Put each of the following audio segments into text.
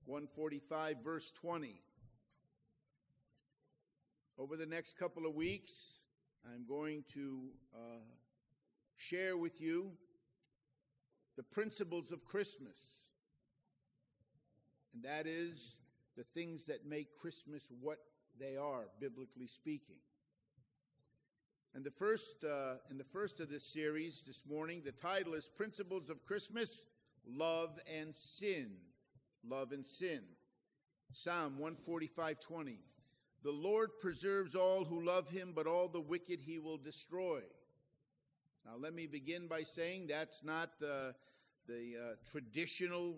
145, verse 20. Over the next couple of weeks, I'm going to share with you the principles of Christmas. And that is the things that make Christmas what they are, biblically speaking. And in the first of this series this morning, the title is Principles of Christmas, Love and Sin. Love and Sin. Psalm 145:20. The Lord preserves all who love him, but all the wicked he will destroy. Now let me begin by saying that's not the traditional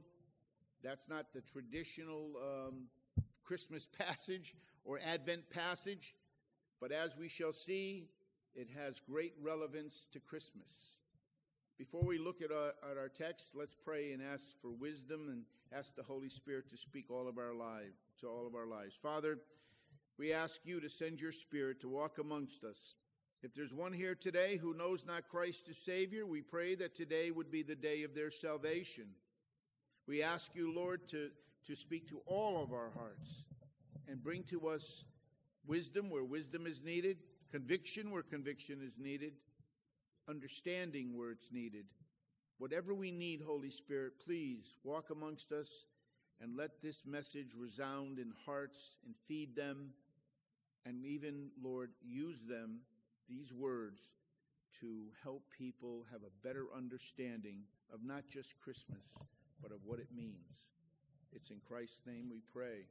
Christmas passage or Advent passage, but as we shall see, it has great relevance to Christmas. Before we look at our text, let's pray and ask for wisdom and ask the Holy Spirit to speak to all of our lives. Father, we ask you to send your Spirit to walk amongst us. If there's one here today who knows not Christ as Savior, we pray that today would be the day of their salvation. We ask you, Lord, to speak to all of our hearts and bring to us wisdom where wisdom is needed, conviction where conviction is needed, understanding where it's needed. Whatever we need, Holy Spirit, please walk amongst us and let this message resound in hearts and feed them, and even, Lord, use them, these words, to help people have a better understanding of not just Christmas, but of what it means. It's in Christ's name we pray.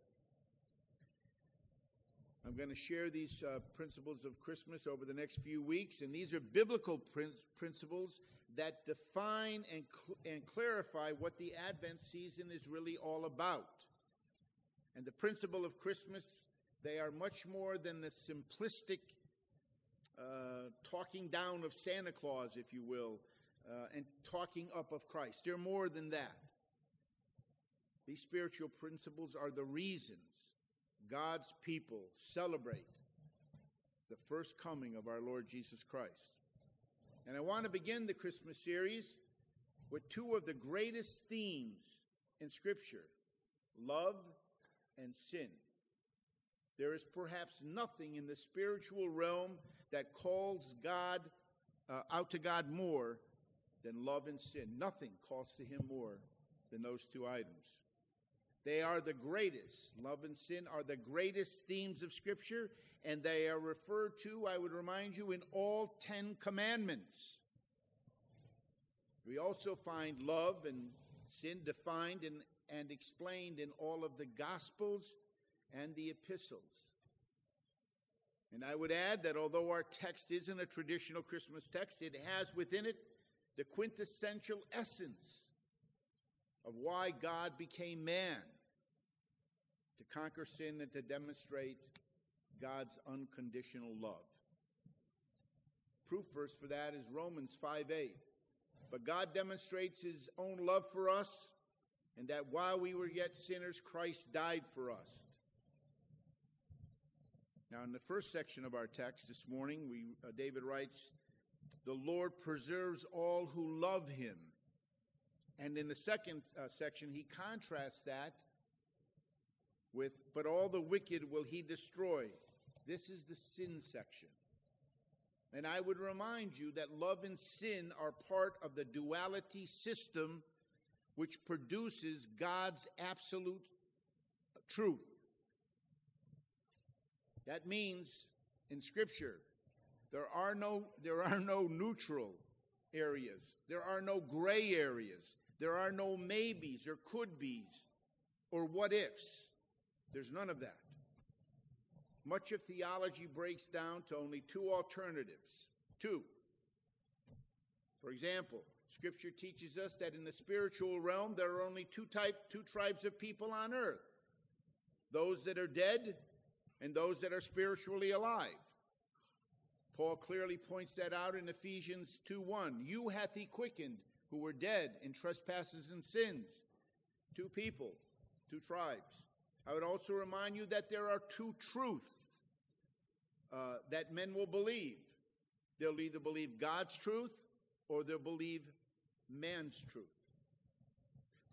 I'm going to share these principles of Christmas over the next few weeks, and these are biblical principles that define and clarify what the Advent season is really all about. And the principle of Christmas, they are much more than the simplistic talking down of Santa Claus, if you will, and talking up of Christ. They're more than that. These spiritual principles are the reasons God's people celebrate the first coming of our Lord Jesus Christ. And I want to begin the Christmas series with two of the greatest themes in Scripture, love and sin. There is perhaps nothing in the spiritual realm that calls God out to God more than love and sin. Nothing calls to him more than those two items. They are the greatest. Love and sin are the greatest themes of Scripture, and they are referred to, I would remind you, in all 10 commandments. We also find love and sin defined and explained in all of the Gospels and the epistles. And I would add that although our text isn't a traditional Christmas text, it has within it the quintessential essence of why God became man, to conquer sin and to demonstrate God's unconditional love. Proof verse for that is Romans 5:8. But God demonstrates his own love for us, and that while we were yet sinners, Christ died for us. Now, in the first section of our text this morning, David writes, the Lord preserves all who love him. And in the second section, he contrasts that with, but all the wicked will he destroy. This is the sin section. And I would remind you that love and sin are part of the duality system which produces God's absolute truth. That means in Scripture, there are no neutral areas. There are no gray areas. There are no maybes or could-bes or what-ifs. There's none of that. Much of theology breaks down to only two alternatives. Two. For example, Scripture teaches us that in the spiritual realm, there are only two tribes of people on earth. Those that are dead and those that are spiritually alive. Paul clearly points that out in Ephesians 2:1. You hath he quickened who were dead in trespasses and sins. Two people, two tribes. I would also remind you that there are two truths that men will believe. They'll either believe God's truth or they'll believe man's truth.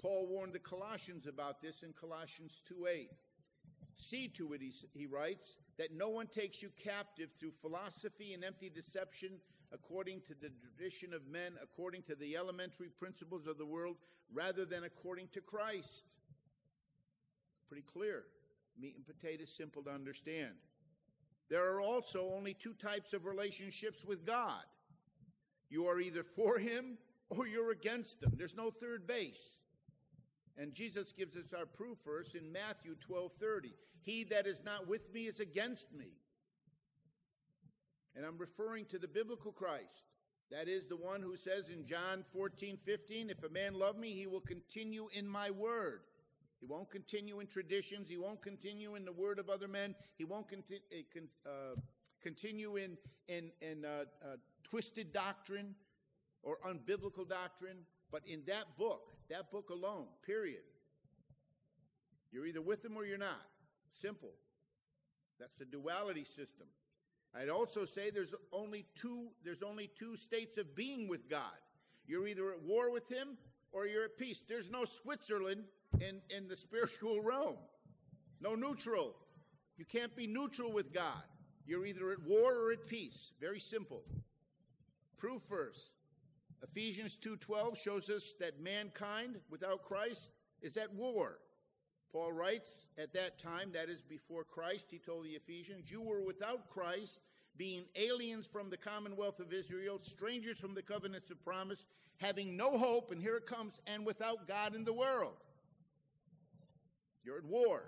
Paul warned the Colossians about this in Colossians 2:8. See to it, he writes, that no one takes you captive through philosophy and empty deception, according to the tradition of men, according to the elementary principles of the world, rather than according to Christ. It's pretty clear. Meat and potatoes, simple to understand. There are also only two types of relationships with God. You are either for him or you're against him. There's no third base. And Jesus gives us our proof verse in Matthew 12:30. He that is not with me is against me. And I'm referring to the biblical Christ. That is the one who says in John 14:15, if a man love me, he will continue in my word. He won't continue in traditions. He won't continue in the word of other men. He won't continue in twisted doctrine or unbiblical doctrine. But in that book alone, period. You're either with him or you're not. Simple. That's the duality system. I'd also say there's only two states of being with God. You're either at war with him or you're at peace. There's no Switzerland in the spiritual realm. No neutral. You can't be neutral with God. You're either at war or at peace. Very simple. Proof verse. Ephesians 2:12 shows us that mankind without Christ is at war. Paul writes, at that time, that is before Christ, he told the Ephesians, you were without Christ, being aliens from the commonwealth of Israel, strangers from the covenants of promise, having no hope, and here it comes, and without God in the world. You're at war.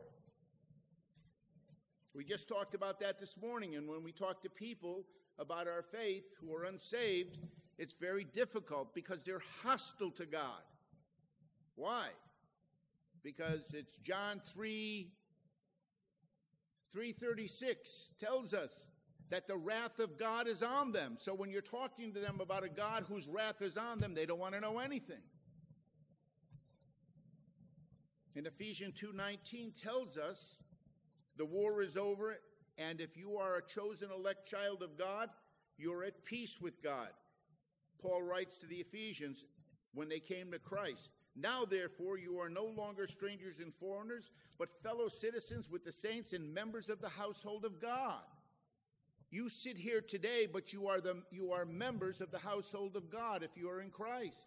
We just talked about that this morning, and when we talk to people about our faith who are unsaved, it's very difficult because they're hostile to God. Why? Because it's John 3:36 tells us that the wrath of God is on them. So when you're talking to them about a God whose wrath is on them, they don't want to know anything. And Ephesians 2:19 tells us the war is over, and if you are a chosen elect child of God, you're at peace with God. Paul writes to the Ephesians when they came to Christ, now therefore you are no longer strangers and foreigners, but fellow citizens with the saints and members of the household of God. You sit here today, but you are members of the household of God if you are in Christ.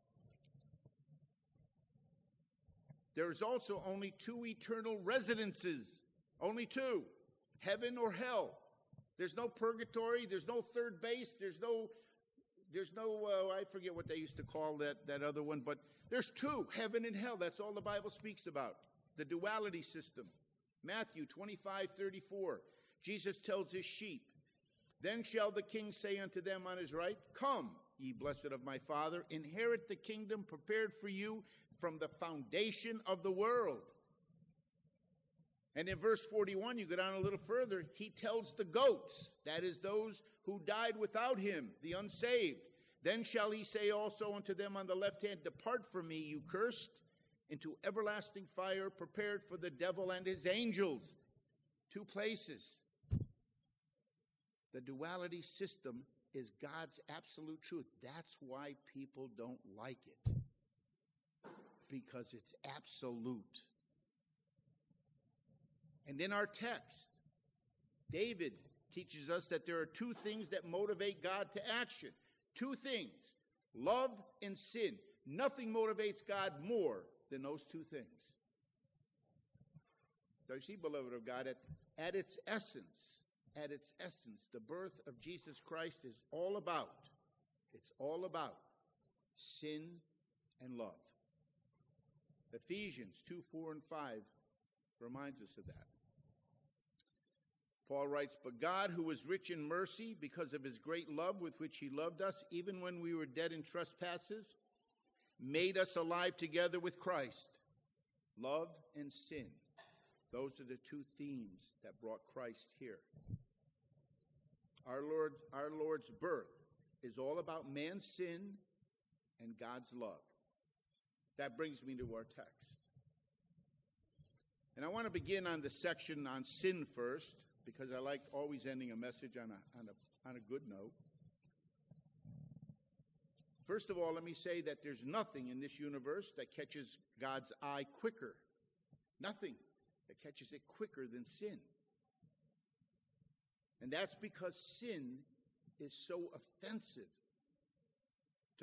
There is also only two eternal residences. Only two. Heaven or hell. There's no purgatory. There's no third base. There's no I forget what they used to call that other one, but there's two, heaven and hell. That's all the Bible speaks about. The duality system. Matthew 25:34. Jesus tells his sheep, then shall the king say unto them on his right, come, ye blessed of my Father, inherit the kingdom prepared for you from the foundation of the world. And in verse 41, you go down a little further, he tells the goats, that is those who died without him, the unsaved. Then shall he say also unto them on the left hand, depart from me, you cursed, into everlasting fire prepared for the devil and his angels. Two places. The duality system is God's absolute truth. That's why people don't like it. Because it's absolute. And in our text, David teaches us that there are two things that motivate God to action. Two things, love and sin. Nothing motivates God more than those two things. So you see, beloved of God, at its essence, the birth of Jesus Christ is all about, it's all about sin and love. Ephesians 2:4 and 5 reminds us of that. Paul writes, but God, who is rich in mercy, because of his great love with which he loved us, even when we were dead in trespasses, made us alive together with Christ. Love and sin. Those are the two themes that brought Christ here. Our Lord's birth is all about man's sin and God's love. That brings me to our text. And I want to begin on the section on sin first, because I like always ending a message on a good note. First of all, let me say that there's nothing in this universe that catches God's eye quicker. Nothing that catches it quicker than sin. And that's because sin is so offensive to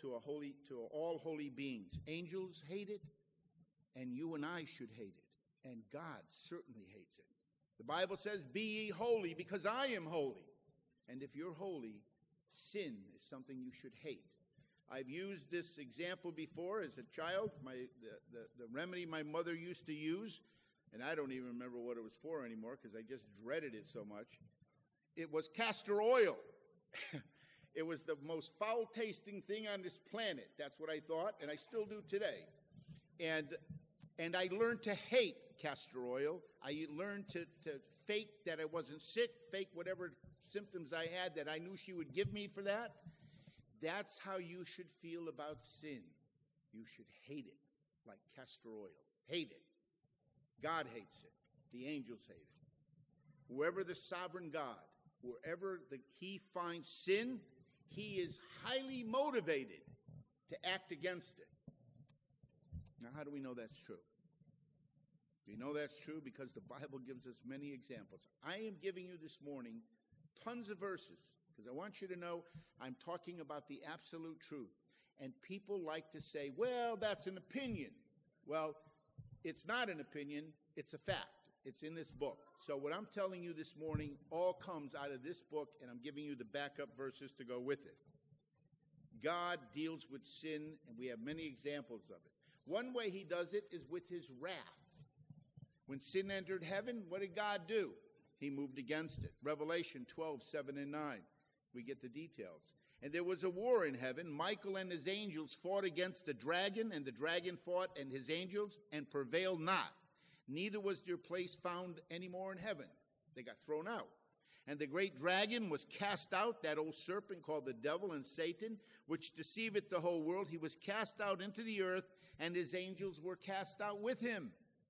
all holy beings. Angels hate it, and you and I should hate it, and God certainly hates it. The Bible says, "Be ye holy, because I am holy." And if you're holy, sin is something you should hate. I've used this example before as a child. The remedy my mother used to use, and I don't even remember what it was for anymore because I just dreaded it so much. It was castor oil. It was the most foul-tasting thing on this planet. That's what I thought, and I still do today. And I learned to hate castor oil. I learned to fake that I wasn't sick, fake whatever symptoms I had that I knew she would give me for that. That's how you should feel about sin. You should hate it like castor oil. Hate it. God hates it. The angels hate it. Whoever the sovereign God, wherever he finds sin, he is highly motivated to act against it. Now, how do we know that's true? We know that's true because the Bible gives us many examples. I am giving you this morning tons of verses because I want you to know I'm talking about the absolute truth. And people like to say, well, that's an opinion. Well, it's not an opinion. It's a fact. It's in this book. So what I'm telling you this morning all comes out of this book, and I'm giving you the backup verses to go with it. God deals with sin, and we have many examples of it. One way he does it is with his wrath. When sin entered heaven, what did God do? He moved against it. Revelation 12:7-9. We get the details. And there was a war in heaven. Michael and his angels fought against the dragon, and the dragon fought and his angels, and prevailed not. Neither was their place found any more in heaven. They got thrown out. And the great dragon was cast out, that old serpent called the devil and Satan, which deceiveth the whole world. He was cast out into the earth, and his angels were cast out with him.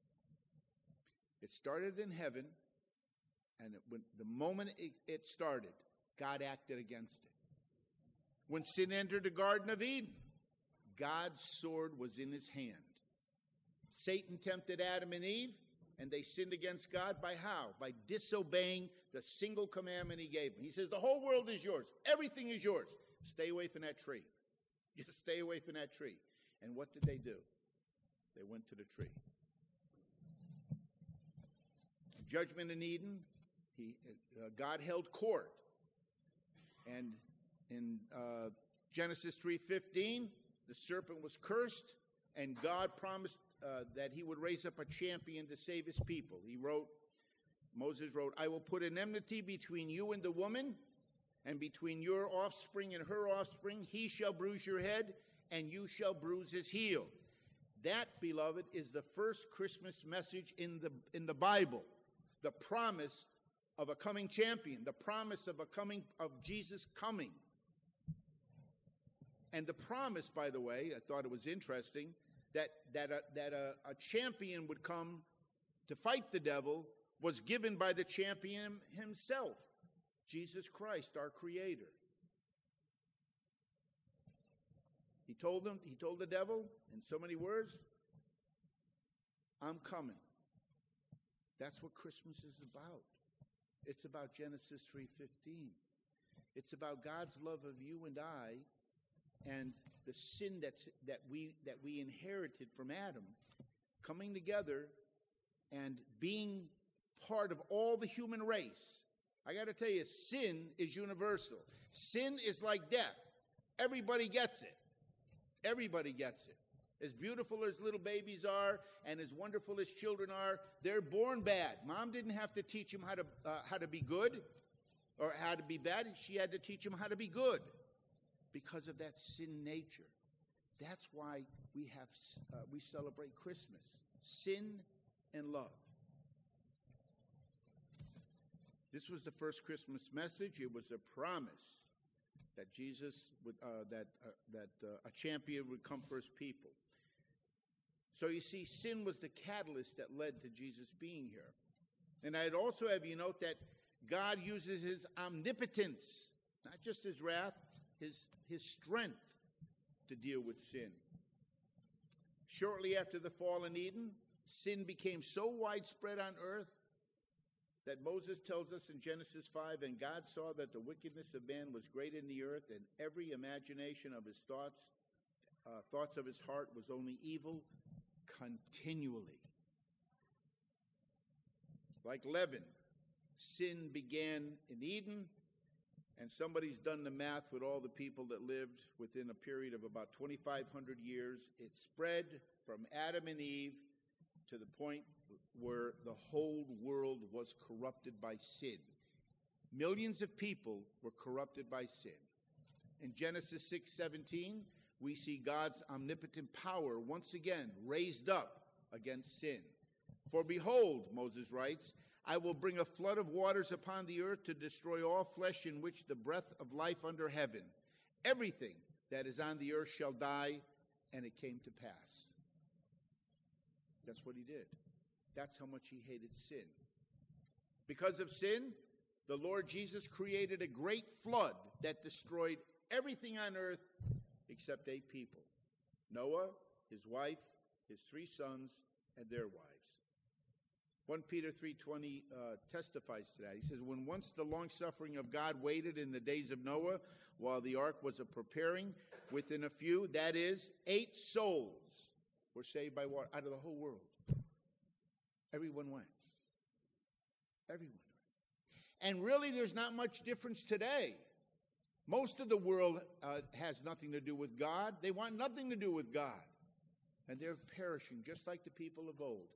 It started in heaven, and the moment it started, God acted against it. When sin entered the Garden of Eden, God's sword was in his hand. Satan tempted Adam and Eve, and they sinned against God by how? By disobeying the single commandment he gave them. He says, the whole world is yours. Everything is yours. Stay away from that tree. Just stay away from that tree. And what did they do? They went to the tree. Judgment in Eden, God held court. And in Genesis 3:15, the serpent was cursed, and God promised that he would raise up a champion to save his people. Moses wrote, I will put an enmity between you and the woman, and between your offspring and her offspring. He shall bruise your head, and you shall bruise his heel. That, beloved, is the first Christmas message in the Bible. The promise of a coming champion, the promise of Jesus coming. And the promise, by the way, I thought it was interesting, that a champion would come to fight the devil was given by the champion himself, Jesus Christ, our Creator. He told the devil in so many words, I'm coming. That's what Christmas is about. It's about Genesis 3:15. It's about God's love of you and I, and the sin that we inherited from Adam, coming together and being part of all the human race. I got to tell you, sin is universal. Sin is like death. Everybody gets it. Everybody gets it. As beautiful as little babies are, and as wonderful as children are, they're born bad. Mom didn't have to teach them how to be good or how to be bad. She had to teach them how to be good because of that sin nature. That's why we celebrate Christmas. Sin and love. This was the first Christmas message. It was a promise that Jesus would, a champion would come for his people. So you see, sin was the catalyst that led to Jesus being here. And I'd also have you note that God uses his omnipotence, not just his wrath, his strength to deal with sin. Shortly after the fall in Eden, sin became so widespread on earth that Moses tells us in Genesis 5, and God saw that the wickedness of man was great in the earth, and every imagination of his thoughts of his heart was only evil continually. Like leaven, sin began in Eden, and somebody's done the math with all the people that lived within a period of about 2,500 years. It spread from Adam and Eve to the point where the whole world was corrupted by sin. Millions of people were corrupted by sin. In Genesis 6:17, we see God's omnipotent power once again raised up against sin. For behold, Moses writes, I will bring a flood of waters upon the earth to destroy all flesh in which the breath of life under heaven. Everything that is on the earth shall die, and it came to pass. That's what he did. That's how much he hated sin. Because of sin, the Lord Jesus created a great flood that destroyed everything on earth except 8 people. Noah, his wife, his 3 sons, and their wives. 1 Peter 3:20 testifies to that. He says, when once the long-suffering of God waited in the days of Noah while the ark was preparing, within a few, that is, 8 souls were saved by water out of the whole world. Everyone went. Everyone went. And really, there's not much difference today. Most of the world has nothing to do with God. They want nothing to do with God. And they're perishing just like the people of old.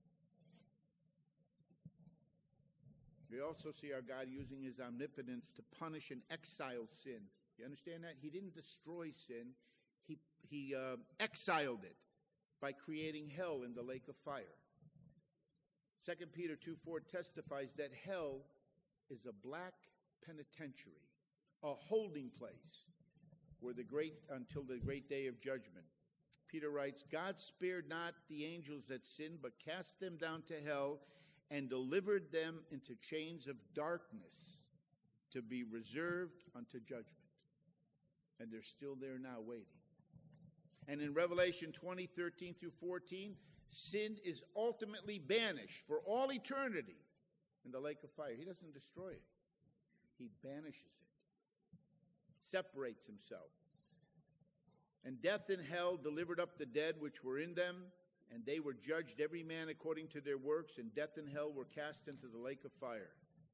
We also see our God using his omnipotence to punish and exile sin. You understand that? He didn't destroy sin. He exiled it by creating hell in the lake of fire. 2 Peter 2:4 testifies that hell is a black penitentiary, a holding place where until the great day of judgment. Peter writes, God spared not the angels that sinned, but cast them down to hell and delivered them into chains of darkness to be reserved unto judgment. And they're still there now waiting. And in Revelation 20:13 through 14, sin is ultimately banished for all eternity in the lake of fire. He doesn't destroy it. He banishes it. Separates himself. And death and hell delivered up the dead which were in them, and they were judged every man according to their works, and death and hell were cast into the lake of fire.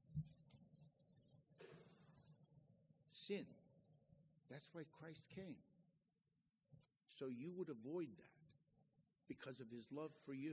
Sin. That's why Christ came. So you would avoid that because of his love for you.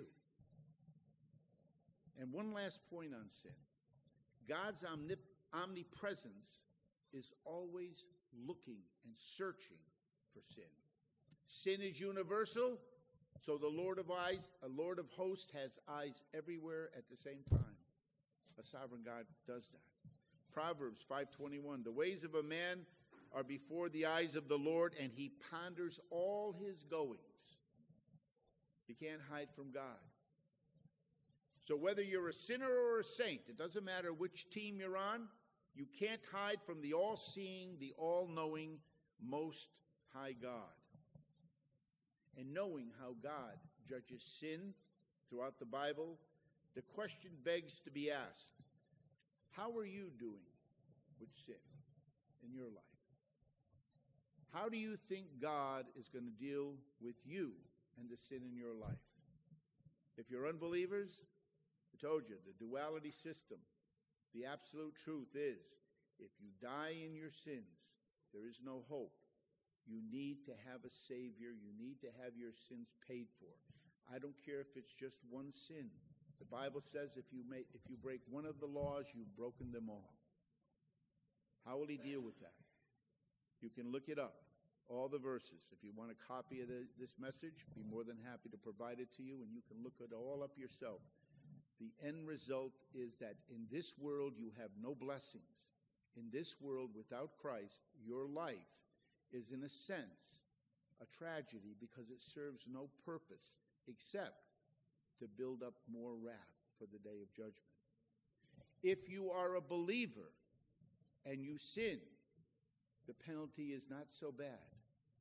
And one last point on sin. God's omnipresence is always looking and searching for sin. Sin is universal, so the Lord of hosts has eyes everywhere at the same time. A sovereign God does that. Proverbs 5:21, the ways of a man are before the eyes of the Lord, and he ponders all his goings. You can't hide from God. So whether you're a sinner or a saint, it doesn't matter which team you're on, you can't hide from the all-seeing, the all-knowing, most high God. And knowing how God judges sin throughout the Bible, the question begs to be asked, how are you doing with sin in your life? How do you think God is going to deal with you and the sin in your life? If you're unbelievers, I told you, the duality system, the absolute truth is, if you die in your sins, there is no hope. You need to have a Savior. You need to have your sins paid for. I don't care if it's just one sin. The Bible says if you break one of the laws, you've broken them all. How will he deal with that? You can look it up, all the verses. If you want a copy of this message, be more than happy to provide it to you, and you can look it all up yourself. The end result is that in this world you have no blessings. In this world without Christ, your life is in a sense a tragedy because it serves no purpose except to build up more wrath for the day of judgment. If you are a believer and you sin, the penalty is not so bad.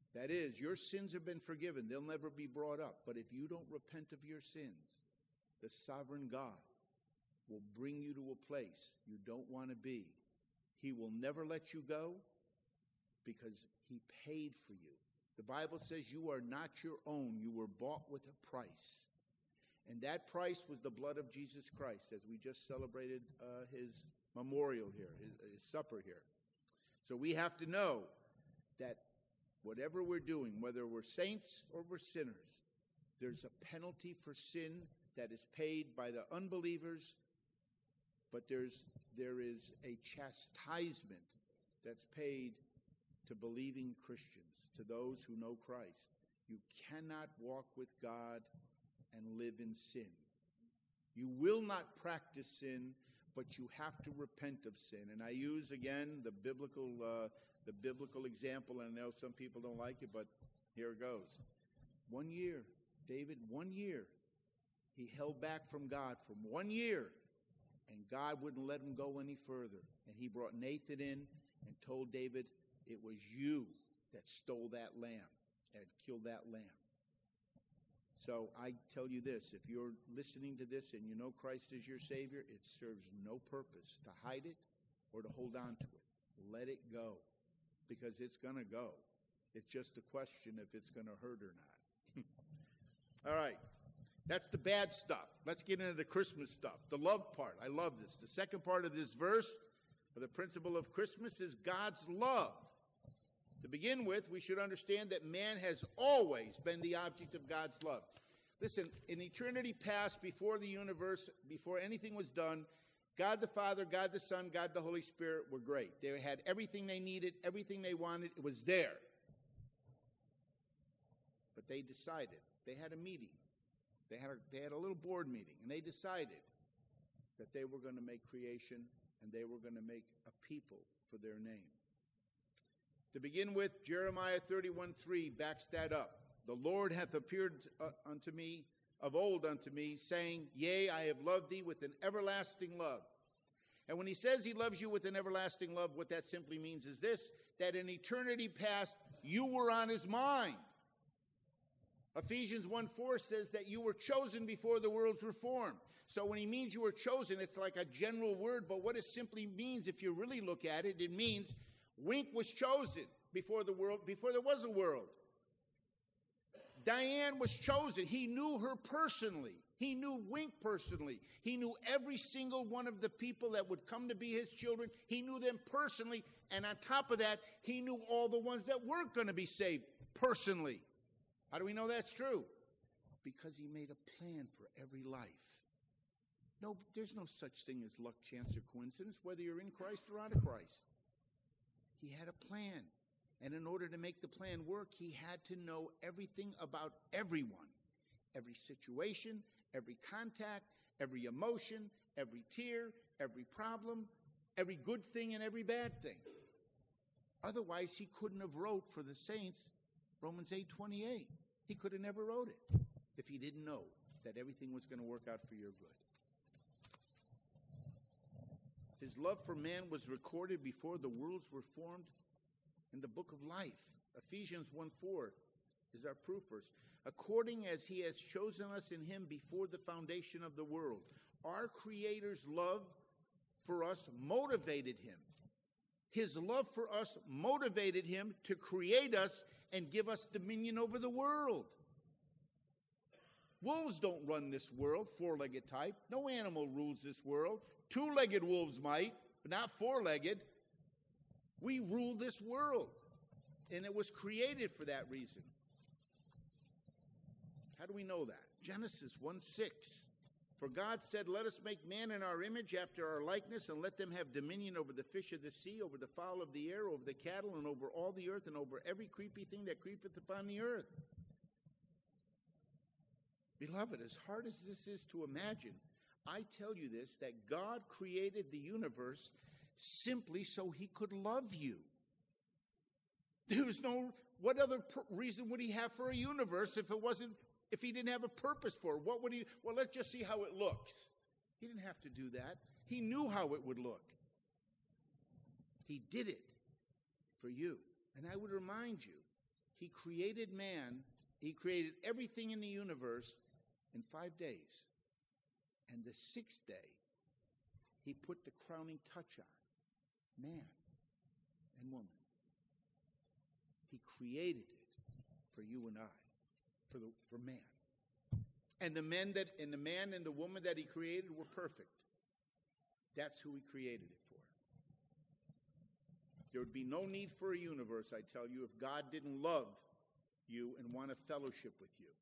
That is, your sins have been forgiven. They'll never be brought up. But if you don't repent of your sins, the sovereign God will bring you to a place you don't want to be. He will never let you go because he paid for you. The Bible says you are not your own. You were bought with a price. And that price was the blood of Jesus Christ, as we just celebrated his memorial here, his supper here. So we have to know that whatever we're doing, whether we're saints or we're sinners, there's a penalty for sin that is paid by the unbelievers, but there is a chastisement that's paid to believing Christians, to those who know Christ. You cannot walk with God and live in sin. You will not practice sin, but you have to repent of sin. And I use again the biblical example, and I know some people don't like it, but here it goes. 1 year, David, 1 year, he held back from God from 1 year, and God wouldn't let him go any further. And he brought Nathan in and told David, it was you that stole that lamb, that killed that lamb. So I tell you this, if you're listening to this and you know Christ is your Savior, it serves no purpose to hide it or to hold on to it. Let it go, because it's going to go. It's just a question if it's going to hurt or not. All right, that's the bad stuff. Let's get into the Christmas stuff, the love part. I love this. The second part of this verse, the principle of Christmas, is God's love. To begin with, we should understand that man has always been the object of God's love. Listen, in eternity past, before the universe, before anything was done, God the Father, God the Son, God the Holy Spirit were great. They had everything they needed, everything they wanted. It was there. But they decided. They had a meeting. They had a little board meeting, and they decided that they were going to make creation and they were going to make a people for their name. To begin with, Jeremiah 31:3 backs that up. The Lord hath appeared unto me, of old unto me, saying, Yea, I have loved thee with an everlasting love. And when he says he loves you with an everlasting love, what that simply means is this, that in eternity past, you were on his mind. Ephesians 1:4 says that you were chosen before the worlds were formed. So when he means you were chosen, it's like a general word, but what it simply means, if you really look at it, it means Wink was chosen before there was a world. Diane was chosen. He knew her personally. He knew Wink personally. He knew every single one of the people that would come to be his children. He knew them personally. And on top of that, he knew all the ones that weren't going to be saved personally. How do we know that's true? Because he made a plan for every life. No, there's no such thing as luck, chance, or coincidence, whether you're in Christ or out of Christ. He had a plan. And in order to make the plan work, he had to know everything about everyone. Every situation, every contact, every emotion, every tear, every problem, every good thing and every bad thing. Otherwise, he couldn't have wrote for the saints Romans 8:28. He could have never wrote it if he didn't know that everything was going to work out for your good. His love for man was recorded before the worlds were formed in the book of life. Ephesians 1:4 is our proof verse. According as he has chosen us in him before the foundation of the world. Our Creator's love for us motivated him. His love for us motivated him to create us and give us dominion over the world. Wolves don't run this world, four-legged type. No animal rules this world. Two-legged wolves might, but not four-legged. We rule this world, and it was created for that reason. How do we know that? Genesis 1:6. For God said, let us make man in our image after our likeness, and let them have dominion over the fish of the sea, over the fowl of the air, over the cattle, and over all the earth, and over every creepy thing that creepeth upon the earth. Beloved, as hard as this is to imagine, I tell you this, that God created the universe simply so he could love you. There was no, what other reason would he have for a universe if he didn't have a purpose for it? What would he, well, let's just see how it looks. He didn't have to do that. He knew how it would look. He did it for you. And I would remind you, He created man. He created everything in the universe in 5 days. And the 6th day, he put the crowning touch on man and woman. He created it for you and I, for man. And the man and the woman that he created were perfect. That's who he created it for. There would be no need for a universe, I tell you, if God didn't love you and want a fellowship with you.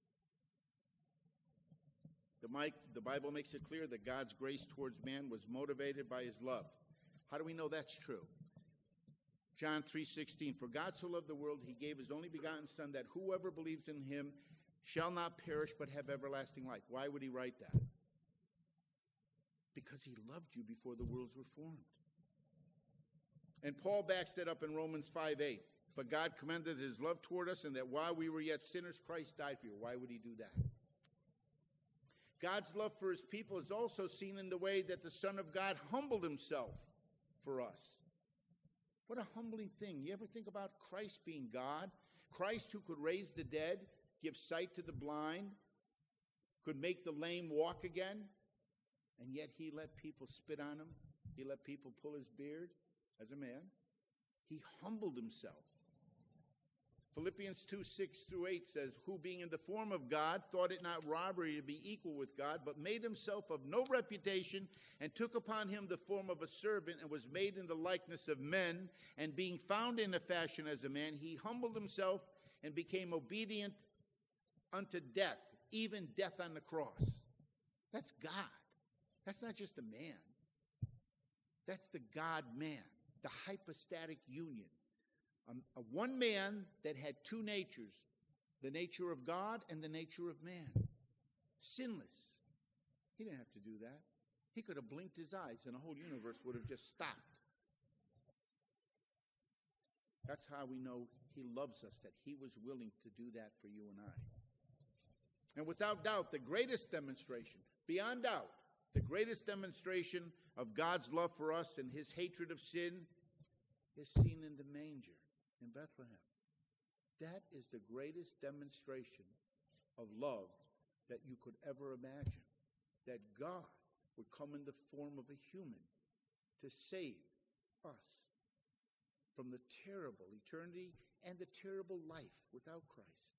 The Bible makes it clear that God's grace towards man was motivated by his love. How do we know that's true? John 3:16, for God so loved the world, he gave his only begotten Son, that whoever believes in him shall not perish but have everlasting life. Why would he write that? Because he loved you before the worlds were formed. And Paul backs that up in Romans 5:8. But God commended his love toward us, and that while we were yet sinners, Christ died for you. Why would he do that? God's love for his people is also seen in the way that the Son of God humbled himself for us. What a humbling thing. You ever think about Christ being God? Christ who could raise the dead, give sight to the blind, could make the lame walk again, and yet he let people spit on him. He let people pull his beard as a man. He humbled himself. Philippians 2:6-8 says, who being in the form of God thought it not robbery to be equal with God, but made himself of no reputation, and took upon him the form of a servant, and was made in the likeness of men. And being found in a fashion as a man, he humbled himself and became obedient unto death, even death on the cross. That's God. That's not just a man. That's the God-man, the hypostatic union. A one man that had two natures, the nature of God and the nature of man. Sinless. He didn't have to do that. He could have blinked his eyes and the whole universe would have just stopped. That's how we know he loves us, that he was willing to do that for you and I. And without doubt, the greatest demonstration, beyond doubt, the greatest demonstration of God's love for us and his hatred of sin is seen in the manger in Bethlehem. That is the greatest demonstration of love that you could ever imagine. That God would come in the form of a human to save us from the terrible eternity and the terrible life without Christ.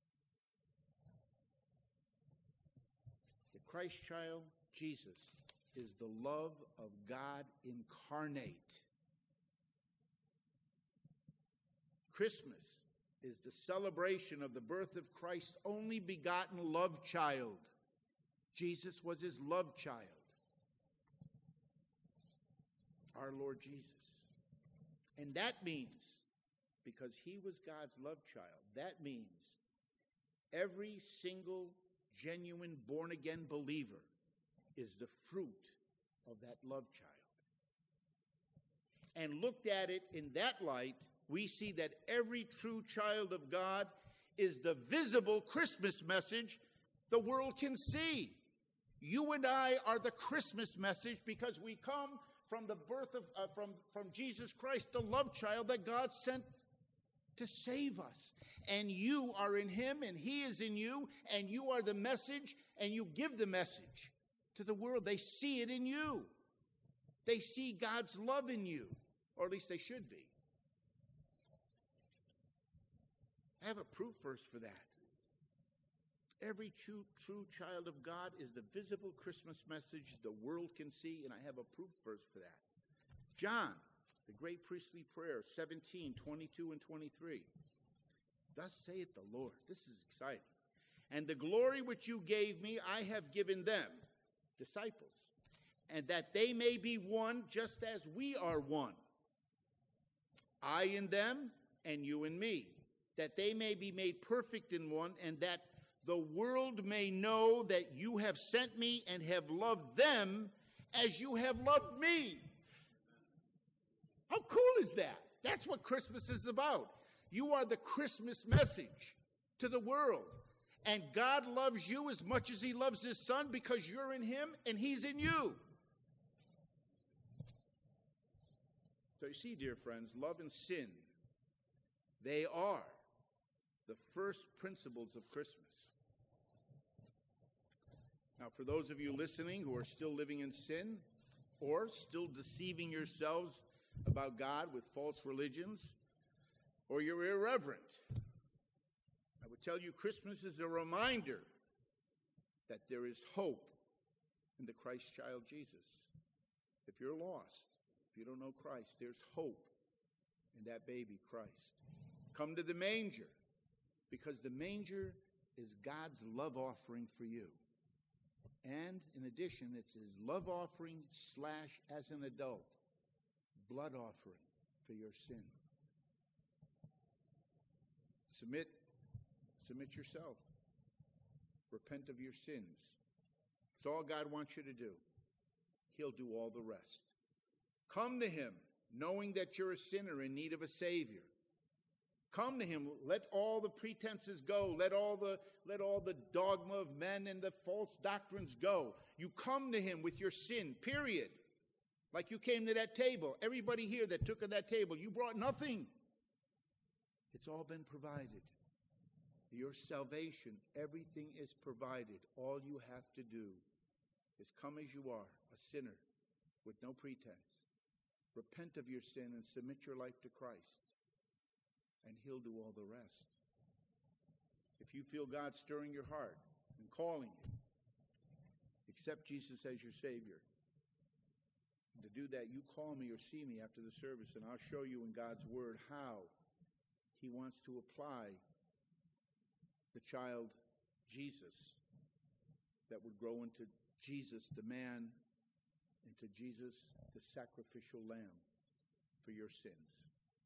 The Christ child, Jesus, is the love of God incarnate. Christmas is the celebration of the birth of Christ's only begotten love child. Jesus was his love child. Our Lord Jesus. And that means, because he was God's love child, that means every single genuine born-again believer is the fruit of that love child. And looked at it in that light, we see that every true child of God is the visible Christmas message the world can see. You and I are the Christmas message because we come from the birth of from Jesus Christ, the love child that God sent to save us. And you are in him and he is in you, and you are the message, and you give the message to the world. They see it in you. They see God's love in you, or at least they should be. I have a proof verse for that. Every true child of God is the visible Christmas message the world can see, and I have a proof verse for that. John, the great priestly prayer, 17:22 and 23. Thus saith the Lord. This is exciting. And the glory which you gave me, I have given them, disciples, and that they may be one just as we are one. I in them, and you in me, that they may be made perfect in one, and that the world may know that you have sent me and have loved them as you have loved me. How cool is that? That's what Christmas is about. You are the Christmas message to the world. And God loves you as much as he loves his son because you're in him and he's in you. So you see, dear friends, love and sin, they are the first principles of Christmas. Now, for those of you listening who are still living in sin or still deceiving yourselves about God with false religions, or you're irreverent, I would tell you Christmas is a reminder that there is hope in the Christ child Jesus. If you're lost, if you don't know Christ, there's hope in that baby Christ. Come to the manger, because the manger is God's love offering for you. And in addition, it's his love offering / as an adult, blood offering for your sin. Submit yourself. Repent of your sins. It's all God wants you to do. He'll do all the rest. Come to him, knowing that you're a sinner in need of a Savior. Come to him. Let all the pretenses go. Let all the dogma of men and the false doctrines go. You come to him with your sin, period. Like you came to that table. Everybody here that took of that table, you brought nothing. It's all been provided. Your salvation, everything is provided. All you have to do is come as you are, a sinner with no pretense. Repent of your sin and submit your life to Christ, and he'll do all the rest. If you feel God stirring your heart and calling you, accept Jesus as your Savior. And to do that, you call me or see me after the service, and I'll show you in God's Word how he wants to apply the child Jesus that would grow into Jesus the man, into Jesus the sacrificial lamb for your sins.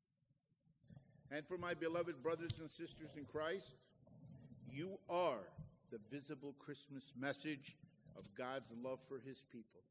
And for my beloved brothers and sisters in Christ, you are the visible Christmas message of God's love for his people.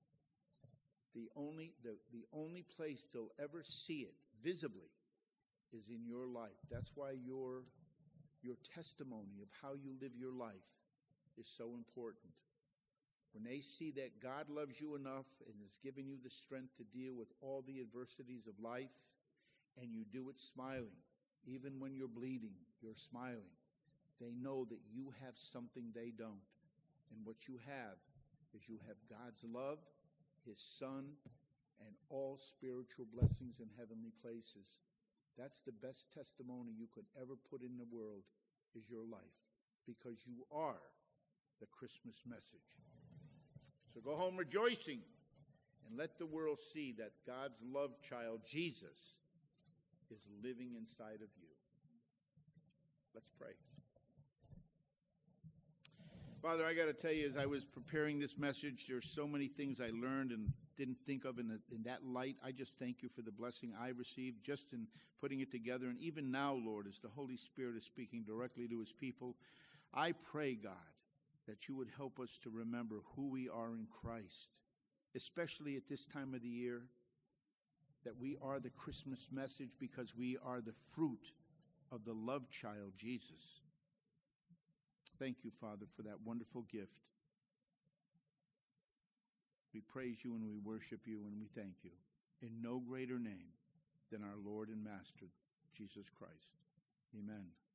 The only place they'll ever see it visibly is in your life. That's why your testimony of how you live your life is so important. When they see that God loves you enough and has given you the strength to deal with all the adversities of life, and you do it smiling, even when you're bleeding, you're smiling, they know that you have something they don't. And what you have is you have God's love, his Son, and all spiritual blessings in heavenly places. That's the best testimony you could ever put in the world, is your life, because you are the Christmas message. So go home rejoicing and let the world see that God's love child, Jesus, is living inside of you. Let's pray. Father, I got to tell you, as I was preparing this message, there's so many things I learned and didn't think of in that light. I just thank you for the blessing I received just in putting it together. And even now, Lord, as the Holy Spirit is speaking directly to his people, I pray, God, that you would help us to remember who we are in Christ, especially at this time of the year, that we are the Christmas message because we are the fruit of the love child, Jesus. Thank you, Father, for that wonderful gift. We praise you and we worship you and we thank you in no greater name than our Lord and Master, Jesus Christ. Amen.